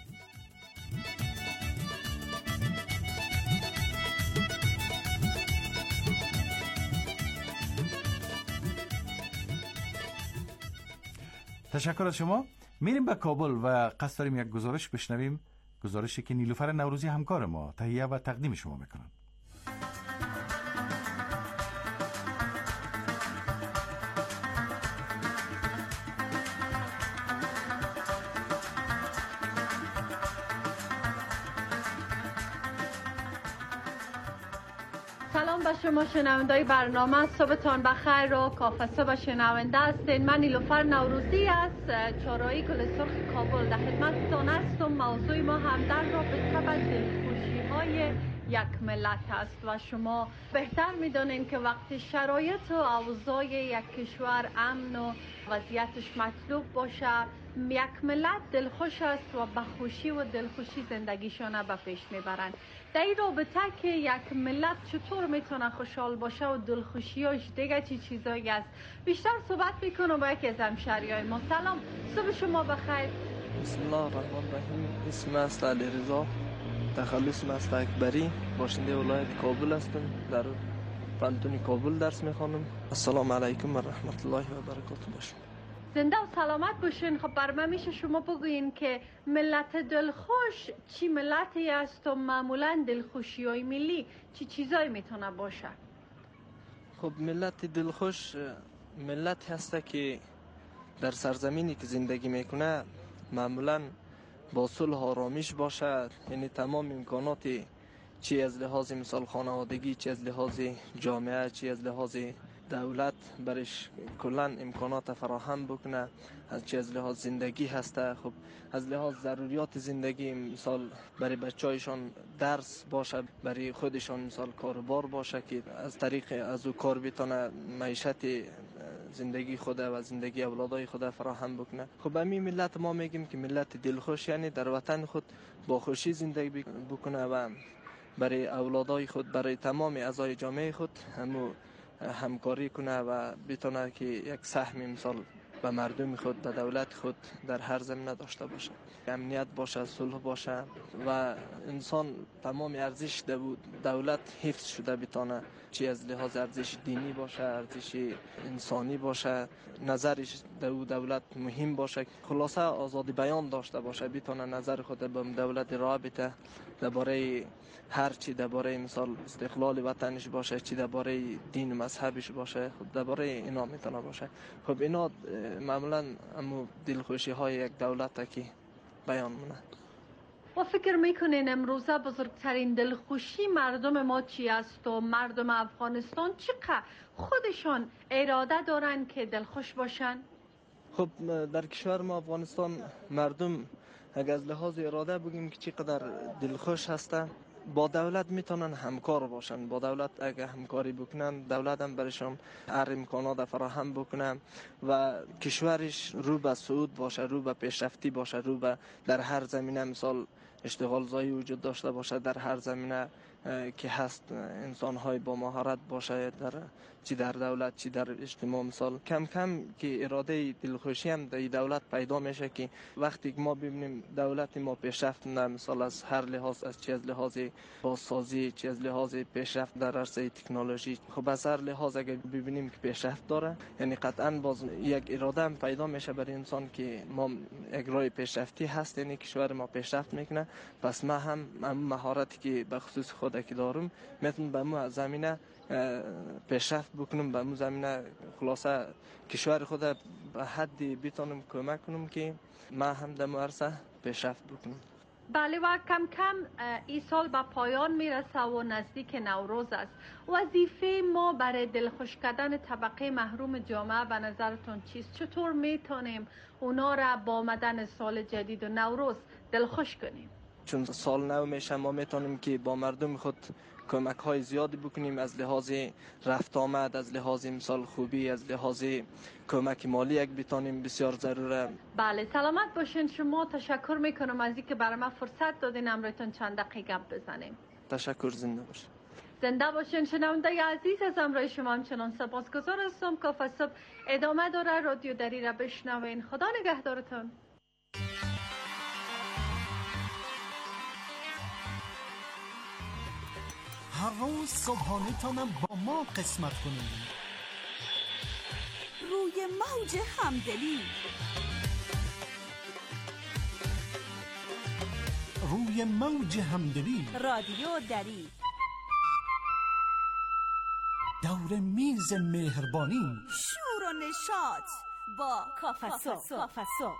S14: تشکر از شما. میریم به کابل و قصد داریم یک گزارش بشنویم، گزارشی که نیلوفر نوروزی همکار ما تهیه و تقدیم شما میکنن.
S19: سلام به شما شنوندای برنامه، صبحتان بخیر و کافه صبح شنونده هستین. من نیلوفر نوروزی است، چهارراهی گل سرخ کابل در خدمتتان هستم. موضوع ما هم در رابطه با دلخوشی های یک ملت است و شما بهتر میدانین که وقتی شرایط و اوضاع یک کشور امن و وضعیتش مطلوب باشه، یک ملت دلخوش است و به خوشی و دلخوشی زندگیشان به پیش میبرند. در این رابطه که یک ملت چطور میتونه خوشحال باشه و دلخوشیاش دیگه چی چیزایی است، بیشتر صحبت میکنم با یکی از همشهریای ما. سلام، صبح شما بخیر.
S20: بسم الله الرحمن الرحیم. اسم است علی رضا، تخلص است اکبری، باشنده ولایت کابل هستم، در پانتون کابل درس میخوانم. السلام علیکم و رحمت الله و برکاته باشم.
S19: زنده و سلامت باشین. خب برای میشه شما بگوین که ملت دلخوش چی ملتی است و معمولا دلخوشی های ملی چی چیزایی میتونه باشه؟
S20: خب ملت دلخوش ملت هسته که در سرزمینی که زندگی میکنه معمولا با صلح و آرامش باشد، یعنی تمام امکانات چی از لحاظ مثال خانوادگی، چی از لحاظ جامعه، چی از لحاظ دولت برش کلا امکانات فراهم بکنه، از چی از لحاظ زندگی هسته. خب از لحاظ ضروریات زندگی مثال برای بچه‌هایشان درس باشه، برای خودشان مثال کاروبار باشه که از طریق از او کار بتونه معیشت زندگی خود و زندگی اولادای خود فراهم بکنه. خب همین ملت ما میگیم که ملت دلخوش، یعنی در وطن خود با خوشی زندگی بکنه و برای اولادای خود، برای تمام اعضای جامعه خود همو همکاری کنه و بتونه که یک سهم مثال به مردم خود، به دولت خود در هر زمینه داشته باشه. امنیت باشه، صلح باشه و انسان تمام ارزش دولت حفظ شده بتانه، چی از لحاظ ارزش دینی باشه، ارزش انسانی باشه، نظرش دو دولت مهم باشه، خلاصه آزادی بیان داشته باشه، بتانه نظر خود به دولت راه بده درباره هر چی، درباره مثال استقلال وطنش باشه، چی درباره دین و مذهبش باشه، خود درباره اینا میتونه باشه. خب اینا معمولا امو دلخوشی های یک دولت که بیان مونه.
S19: و فکر میکنین امروزه بزرگترین دلخوشی مردم ما چی است و مردم افغانستان چقدر خودشان اراده دارن که دلخوش باشن؟
S20: خب در کشور ما افغانستان مردم اگر از لحاظ اراده بگیم که چقدر دلخوش هستن، با دولت میتونن همکار باشن. با دولت اگه همکاری بکنن، دولت هم برشان هر امکانات فراهم بکنن و کشورش رو به صعود باشه، رو به پیشرفتی باشه، رو به در هر زمینه مثال اشتغال زایی وجود داشته باشه، در هر زمینه که هست انسان های با مهارت باشه، در چی در دولت چی در اجتماع. مثال کم کم که اراده دلخوشی هم در دولت پیدا میشه که وقتی ما ببینیم دولت ما پیشرفت نه، مثال از هر لحاظ، از چی از لحاظ بازسازی، چی از لحاظ پیشرفت در عرصه تکنولوژی، خب از هر لحاظ اگر ببینیم که پیشرفت داره، یعنی قطعا باز یک اراده هم پیدا میشه برای انسان که ما یک راه پیشرفتی هست، یعنی کشور ما پیشرفت میکنه، پس ما هم مهارتی که به خصوص خود که دارم میتونم به مو زمینه پیشرفت بکنم، به مو زمینه خلاصه کشور خود به حدی بتونم کمک کنم که ما هم در عرصه پیشرفت بکنم.
S19: بله و کم کم این سال به پایان میرسه و نزدیک نوروز است. وظیفه ما برای دلخوش کردن طبقه محروم جامعه به نظرتون چیست؟ چطور میتونیم اونا را با آمدن سال جدید و نوروز دلخوش کنیم؟
S20: چون سال نو میشه، ما میتونیم که با مردم خود کمک های زیادی بکنیم، از لحاظ رفت آمد، از لحاظ مثال خوبی، از لحاظ کمک مالی یک بتانیم، بسیار ضروره.
S19: بله سلامت باشین. شما تشکر میکنم از اینکه برای ما فرصت دادین امروتون چند دقیقه گپ بزنیم.
S20: تشکر، زنده باشین.
S19: زنده باشین. شنونده عزیز از امروی شما همچنان سپاسگزار هستم. کافه صبح ادامه داره، رادیو دری را بشنوین. خدا نگهدارتون.
S9: هر روز صبحانه تانم با ما قسمت کنید.
S8: روی موج همدلی،
S9: روی موج همدلی،
S8: رادیو دری،
S9: دور میز مهربانی،
S8: شور و نشاط با کافه صبح.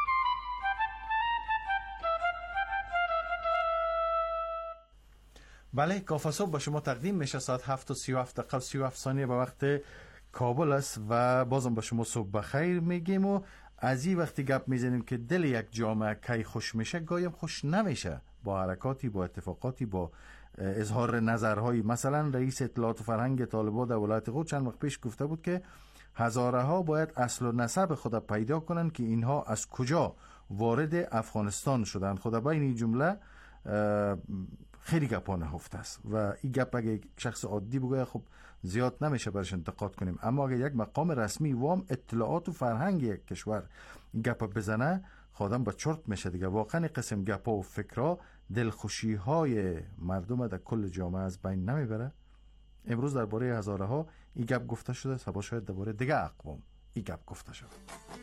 S14: بله، کافه صبح با شما تقدیم میشه. ساعت هفت و سی و هفت دقیقه و سی و هفت ثانیه به وقت کابل است و بازم با شما صبح بخیر میگیم و از این وقتی گپ میزنیم که دل یک جامعه کی خوش میشه، گاهی هم خوش نمیشه با حرکاتی، با اتفاقاتی، با اظهار نظرهایی. مثلا رئیس اطلاعات و فرهنگ طالبان در ولایت قم چند وقت پیش گفته بود که هزاره ها باید اصل و نسب خود پیدا کنند که اینها از کجا وارد افغانستان شدند. خدا بین این جمله خیلی گپا نهفته است و این گپ اگه شخص عادی بگه خب زیاد نمیشه برش انتقاد کنیم، اما اگه یک مقام رسمی وام اطلاعات و فرهنگ یک کشور گپ بزنه خودم با چرت میشه دیگه. واقعا قسم گپا و فکرها دلخوشی های مردم در کل جامعه از بین نمیبره. امروز درباره هزاره ها این گپ گفته شده، صبح شاید درباره دیگه اقوام این گپ گفته شده.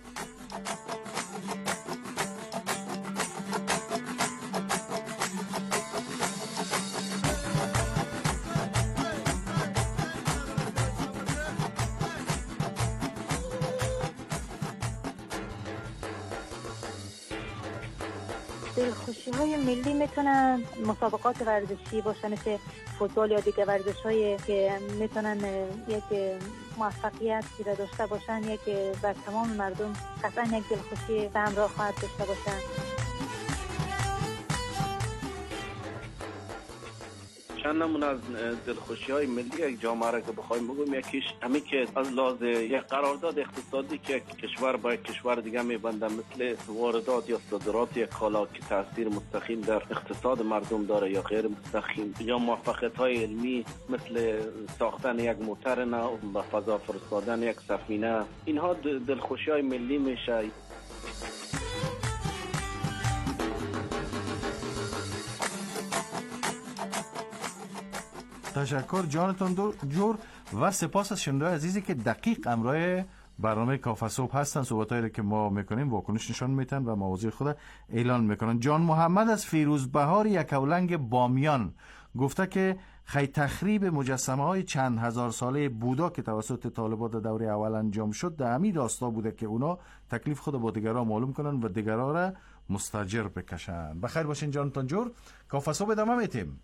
S11: دلخوشی های ملی میتونن مسابقات ورزشی باشه، مثل فوتبال یا دیگه ورزش هایی که میتونن یک موفقیت را داشته باشن، یک بر تمام مردم قطعا یک دلخوشی به همراه خواهد داشته باشن.
S18: چند نمونه از دلخوشی های ملی یک جامعه را که بخوایم بگویم، یکیش همین که از لحاظ یک قرارداد اقتصادی که یک کشور با یک کشور دیگه میبنده، مثل واردات یا صادرات یک کالا که تاثیر مستقیم در اقتصاد مردم داره یا غیر مستقیم، یا موفقیت های علمی مثل ساختن یک موتر نو و فضا فرستادن یک سفینه، اینها دلخوشی های ملی میشه.
S14: تشکر جانتون جور و سپاس از شنونده عزیزی که دقیق امرای برنامه کافه صبح هستن. صحبتایی که ما میکنیم واکنش نشان میتن و مواضیع خود اعلان میکنن. جان محمد از فیروزبهار یکاولنگ بامیان گفته که خی تخریب مجسمه های چند هزار ساله بودا که توسط طالبان در دوره اول انجام شد در همین راستا بوده که اونا تکلیف خود با دیگران معلوم کنن و دیگران را مستاجر بکشن. بخیر باشین جانتون جور. کافه صبح ادامه میتیم.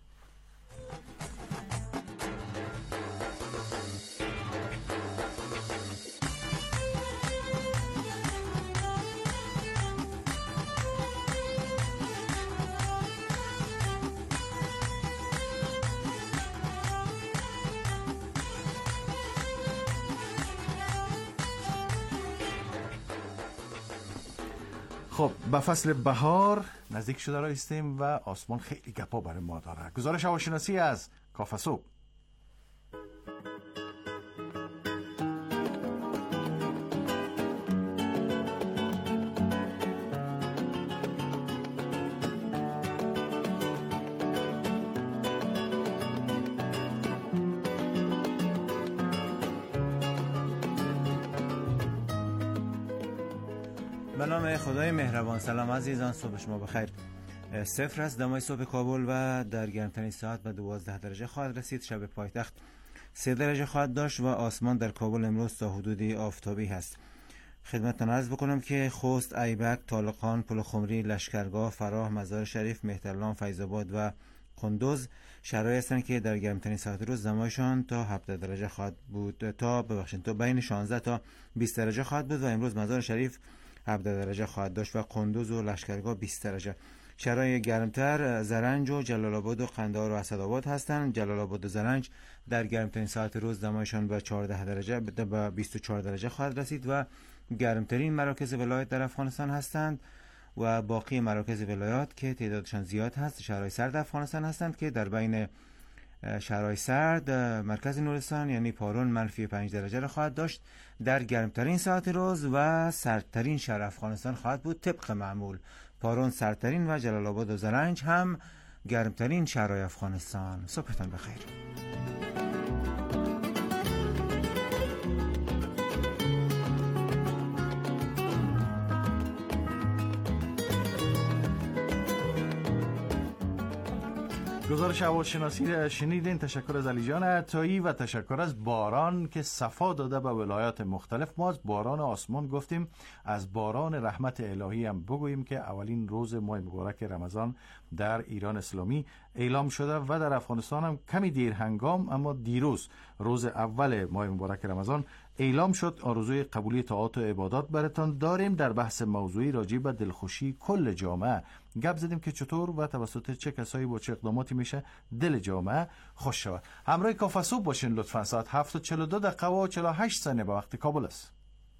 S14: خب به فصل بهار نزدیک شده رایستیم و آسمان خیلی گپا برای ما داره. گزارش هواشناسی از کافه صبح.
S21: به نام خدای مهربان. سلام عزیزان، صبح شما بخیر. صفر است دمای صبح کابل و در گرمترین ساعت به دوازده درجه خواهد رسید. شب پایتخت سه درجه خواهد داشت و آسمان در کابل امروز تا حدودی آفتابی هست. خدمتتان عرض بکنم که خوست، ایبک، طالقان، پلخمری، لشکرگاه، فراه، مزار شریف، مهترلان، فیض‌آباد و قندوز شهرهایی هستند که در گرمترین ساعت روز دمایشان تا هفده درجه خواهد بود تا ببخشید تا بین شانزده تا بیست درجه خواهد بود و امروز مزار شریف هفده درجه خواهد داشت و قندوز و لشکرگاه بیست درجه. شهرهای گرمتر زرنج و جلال آباد و قندهار و اسدآباد هستند. جلال آباد و زرنج در گرمترین ساعت روز دمایشان به چهارده درجه به بیست و چهار درجه خواهد رسید و گرمترین مراکز ولایت در افغانستان هستند و باقی مراکز ولایات که تعدادشان زیاد هست شهرهای سرد افغانستان هستند که در بین شهرهای سرد مرکز نورستان یعنی پارون منفی پنج درجه را خواهد داشت. در گرمترین ساعت روز و سردترین شهر افغانستان خواهد بود طبق معمول. پارون سردترین و جلال آباد و زرنج هم گرمترین شهرهای افغانستان. صبحتان بخیر.
S14: گزارش هواشناسی شنیدین. تشکر از علی جان عطایی و تشکر از باران که صفا داده به ولایات مختلف. ما از باران آسمان گفتیم، از باران رحمت الهی هم بگوییم که اولین روز ماه مبارک رمضان در ایران اسلامی اعلام شده و در افغانستان هم کمی دیر هنگام اما دیروز روز اول ماه مبارک رمضان اعلام شد. آرزوی قبولی طاعات و عبادات براتان داریم. در بحث موضوعی راجع به دلخوشی کل جامعه گپ زدیم که چطور و توسط چه کسایی با چه اقداماتی میشه دل جامعه خوش شود. همراه کافه صبح باشین لطفا. ساعت هفت و چهل و دو دقیقه و چهل و هشت ثانیه به وقت کابل است.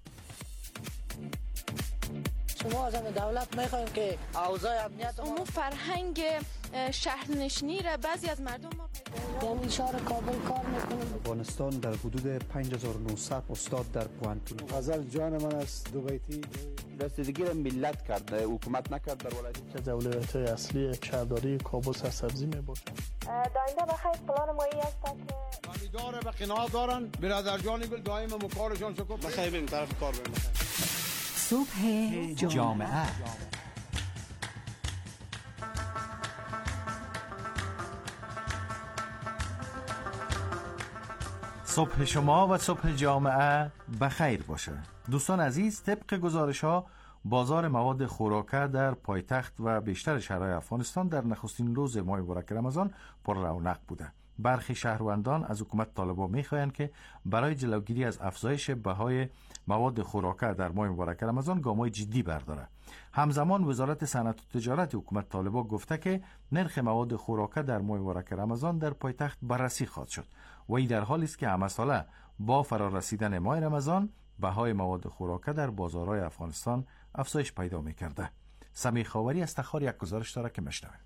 S22: شما از دولت میخوایم که اوضاع امنیت
S23: اون فرهنگ شهرنشینی را بعضی از مردم ما
S22: یعنی شهر کابل کار میکنیم.
S24: افغانستان در حدود پنج هزار و نهصد استاد در پوانتون.
S25: غزل جان من است دو بیتی.
S12: رسیدگی را ملت کرده، حکومت نکرد. در ولایت
S26: که ولایت اصلی شهرداری کابل سرسبزی میباشد.
S27: داینده بخیر پلان مایی است که
S25: خریدار به قناعت دارن. برادر جانی گل دائم مکارشان شکر. بخیر بریم طرف کار بریم.
S8: صبح جامعه.
S14: صبح شما و صبح جامعه بخیر باشه. دوستان عزیز، طبق گزارش ها بازار مواد خوراکه در پایتخت و بیشتر شهرهای افغانستان در نخستین روز ماه مبارک رمضان پر رونق بوده. برخی شهروندان از حکومت طالبان می‌خواهند که برای جلوگیری از افزایش بهای مواد خوراکه در ماه مبارک رمضان گام‌های جدی برداره. همزمان وزارت صنعت و تجارت حکومت طالبان گفته که نرخ مواد خوراکه در ماه مبارک رمضان در پایتخت بررسی خواهد شد و این در حالی است که همساله با فرارسیدن ماه رمضان بهای مواد خوراکه در بازارهای افغانستان افزایش پیدا می‌کرده. سمی خاوری از تخار یک گزارش داره که میشنویم.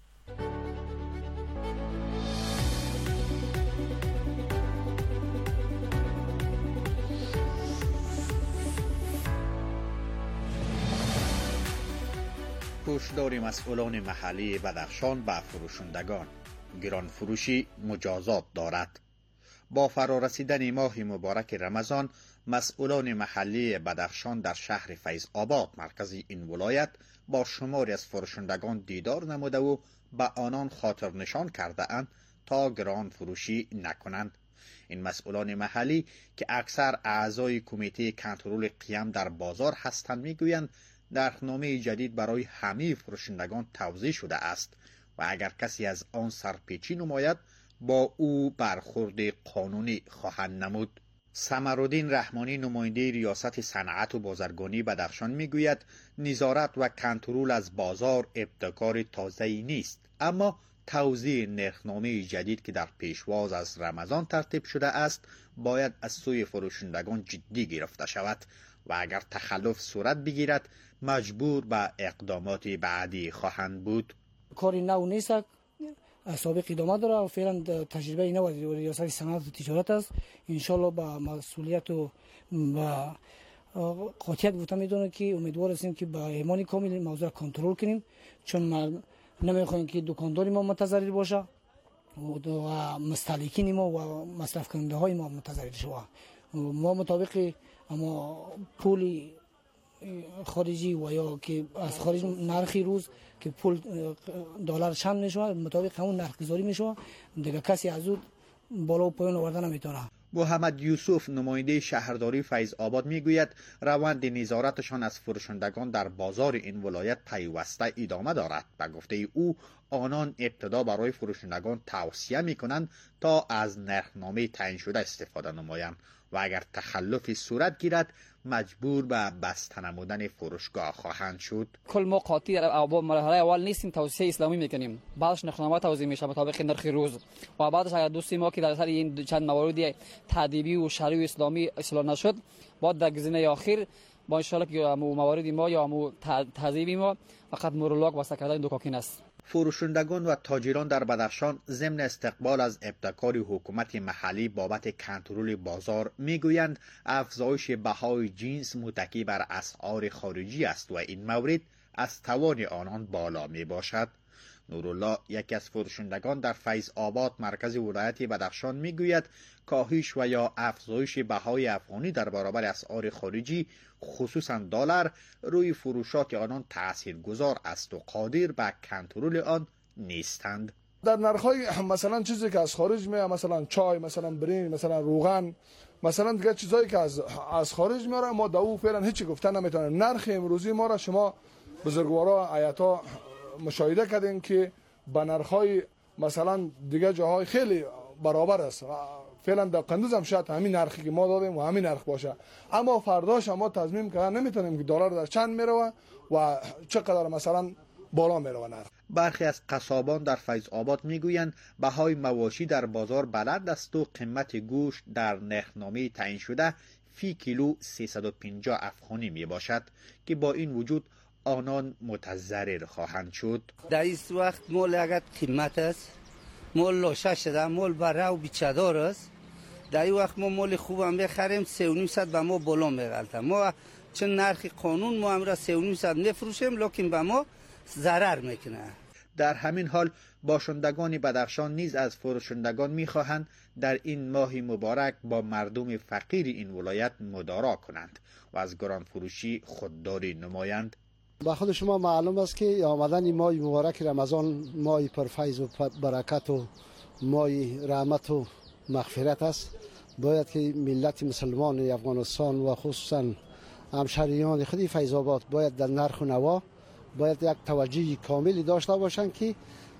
S1: هشدار مسئولان محلی بدخشان به فروشندگان: گران فروشی مجازات دارد. با فرارسیدن ماه مبارک رمضان، مسئولان محلی بدخشان در شهر فیض آباد مرکز این ولایت با شماری از فروشندگان دیدار نموده و به آنان خاطر نشان کرده اند تا گران فروشی نکنند. این مسئولان محلی که اکثر اعضای کمیته کنترل قیام در بازار هستند میگویند نرخنامه جدید برای همه فروشندگان توضیح شده است و اگر کسی از آن سرپیچی نماید با او برخورد قانونی خواهند نمود. سمرالدین رحمانی نماینده ریاست صنعت و بازرگانی بدخشان میگوید نظارت و کنترل از بازار ابتکار تازه‌ای نیست، اما توزیع نرخنامه جدید که در پیشواز از رمضان ترتیب شده است باید از سوی فروشندگان جدی گرفته شود و اگر تخلف صورت بگیرد مجبور به اقدامات بعدی خواهند بود.
S22: کاری نو نیست، سابق ادامه داره و فعلا تجربه نو ریاست صنعت و تجارت است. انشالله با مسئولیت و با قاطعیت گفتم میدونم که امیدوار هستیم که با ایمان کامل موضوع کنترل کنیم، چون ما نمیخوایم که دکانداری ما متضرر باشه و مستهلکین ما و مصرف کننده های ما متضرر شوه. ما مطابق اما پول خارجی و یا که از خارج نرخی روز که پول دلار چند میشه مطابق همون نرخ گذاری میشه، دیگه کسی از اون بالا و پایین آوردن نمیتونه.
S1: محمد یوسف نماینده شهرداری فیض آباد میگوید روند نظارتشان از فروشندگان در بازار این ولایت پیوسته ادامه دارد. به گفته او آنان ابتدا برای فروشندگان توصیه میکنند تا از نرخنامه تعیین شده استفاده نمایند و اگر تخلفی صورت گیرد مجبور به بسته نمودن فروشگاه خواهند شد.
S2: کل ما قاطی در مرحله اول نیستیم، توصیه اسلامی میکنیم، بعدش نرخنامه توزیع میشه مطابق نرخ روز و بعدش اگر دوستی ما که در سر این چند موارد تادیبی و شرعی و اسلامی اصلاح نشد بعد در گزینه اخیر با ان شاء الله که موارد ما یا مو تادیبی ما فقط مورلاک واسه کردن دکاکین است.
S1: فروشندگان و تاجران در بدخشان ضمن استقبال از ابتکار حکومت محلی بابت کنترل بازار میگویند افزایش بهای جنس متکی بر اسعار خارجی است و این مورد از توان آنان بالا می باشد. نورالله یکی از فروشندگان در فیض آباد مرکز ولایت بدخشان میگوید کاهش و یا افزایش بهای افغانی در برابر اسعار خارجی خصوصا دلار روی فروشات آنان تاثیرگذار است و قادر به کنترل آن نیستند.
S3: در نرخ‌های مثلا چیزی که از خارج میاد، مثلا چای، مثلا برنج، مثلا روغن، مثلا دیگه چیزایی که از از خارج میاره ما داو فعلا هیچی گفتن نمیتونن. نرخ امروزی ما را شما بزرگوارا آیاتا مشاهده کردین که با نرخ‌های مثلا دیگه جاهای خیلی برابر است. فعلا در قندوز هم شاید همین نرخی که ما دادیم و همین نرخ باشه، اما فرداش ما تصمیم کردن نمیتونیم که دلار در چند میره و چقدر مثلا بالا میره نرخ.
S1: برخی از قصابان در فیض آباد میگویند بهای مواشی در بازار بلند است و قیمت گوشت در نرخنامه تعیین شده فی کیلو سیصد و پنجاه افغانی می باشد که با این وجود آنان متضرر خواهند شد.
S4: در این وقت مول اگر قیمت است، مول لاشه شده، مول بره و بیچدار است. در این وقت ما مول خوب هم بخریم سه و نیم صد به ما بالا میغلطه. ما چون نرخ قانون ما هم را سه و نیم صد میفروشیم لکن به ما ضرر میکنه.
S1: در همین حال باشندگان بدخشان نیز از فروشندگان میخواهند در این ماه مبارک با مردم فقیر این ولایت مدارا کنند و از گران فروشی خودداری نمایند.
S24: با خود شما معلوم است که آمدن ماه مبارک رمضان ماه پرفیض و برکت و ماه رحمت و مغفرت است. باید که ملت مسلمان افغانستان و خصوصا همشهریان خودی فیض آباد باید در نرخ و نوا باید یک توجه کاملی داشته باشند که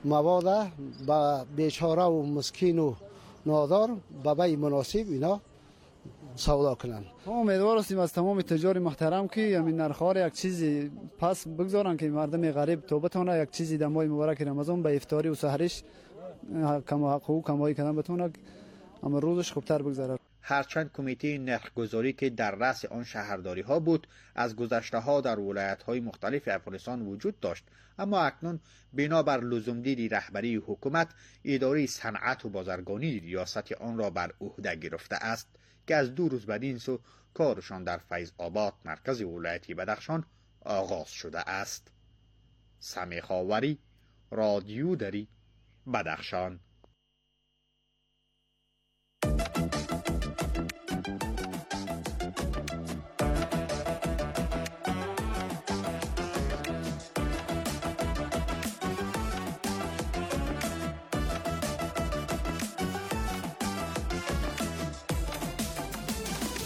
S24: مواد به بیچاره و مسکین و نادار به بیع مناسب اینا سودا کنند.
S5: ما امیدوار هستیم از تمام تجار محترم که همین نرخ‌ها یک چیزی پس بگذارن که مردم غریب تو بتونه یک چیزی در ماه مبارک رمضان به افطاری و سحرش کم حقوق کمایی کردن بتونه اما روزش خوبتر بگذره.
S1: هرچند کمیته نرخگذاری که در رأس آن شهرداری ها بود از گذشته ها در ولایت های مختلف افغانستان وجود داشت، اما اکنون بنابر لزومدیدی رهبری حکومت اداره صنعت و بازرگانی ریاست آن را بر عهده گرفته است که از دو روز بدین سو کارشان در فیض آباد مرکز ولایتی بدخشان آغاز شده است. سمیع خاوری، رادیو دری، بدخشان.